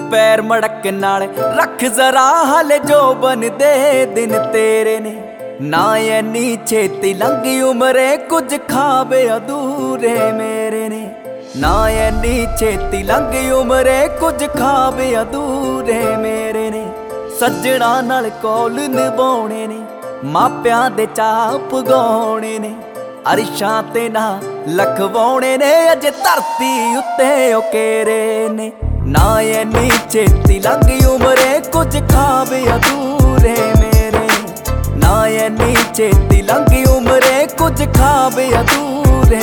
पैर मड़क नाल रख जरा हाले जो बनदे दिन तेरे ने। ना इन्नी छेती लंघी उमरे कुछ खाबे अधूरे मेरे ने। ना इन्नी छेती लंघी उमरे कुछ खाबे अधूरे मेरे ने। सज्जणा नाल कौल निभाउणे ने, मापियां दे चाह पुगाउणे ने, अरिशां ते ना लखवाउणे ने, अजे धरती उत्ते उकेरे ने। ना इन्नी छेती लंघी उमरे कुछ खाबे अधूरे मेरे। ना इन्नी छेती लंघी उमरे कुछ खाबे अधूरे।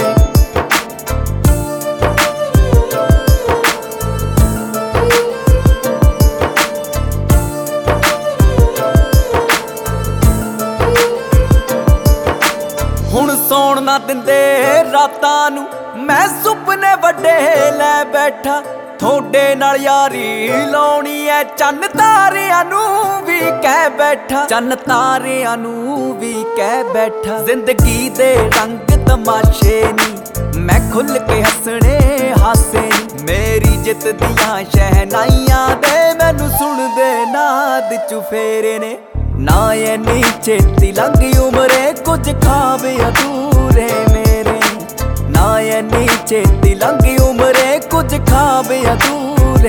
हुण सौण ना दिंदे रातां नूं मैं सुपने वड्डे लै बैठा। थोड़े नाल यारी लाउणी ऐ चन्न तारियां नूं भी कह बैठा। चन्न तारियां नूं भी कह बैठा। जिंदगी दे रंग तमाशे नी मैं खुल के हसने हासे नी। मेरी जित दियां शहनाइयां दे मैनू सुणदे नाद चुफेरे ने। ना इन्नी छेती लंघी उमरे कुछ खाबे अधूरे मेरे। ना इन्नी छेती लंघी उमरे कुछ खाबे अधूरे।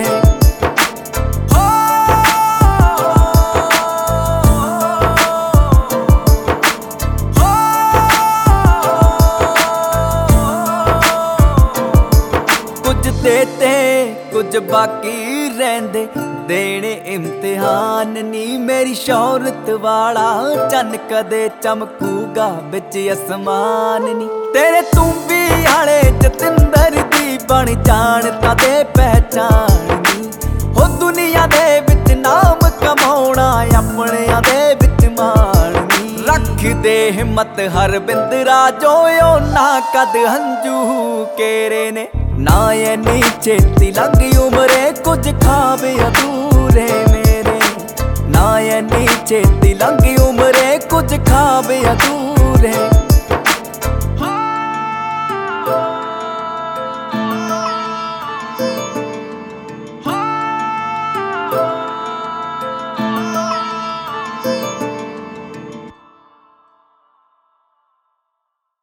कुछ देते कुछ बाकी रहंदे देने इम्तिहान नी। मेरी शौहरत वाला चन्न कदे चमकूगा बिच असमान नी। तेरे तू भी आले जतिंदर दी बन जान तां दे पहचान नी। हो दुनिया दे विच नाम कमाउणा अपणियां दे विच मान नी। रख दे हिम्मत हर बिंदरा जोयो ना कद हंजू केरे ने। ना इन्नी छेती लंघी उमरे कुछ खाबे अधूरे मेरे। ना इन्नी छेती लंघी उमरे कुछ खाबे अधूरे।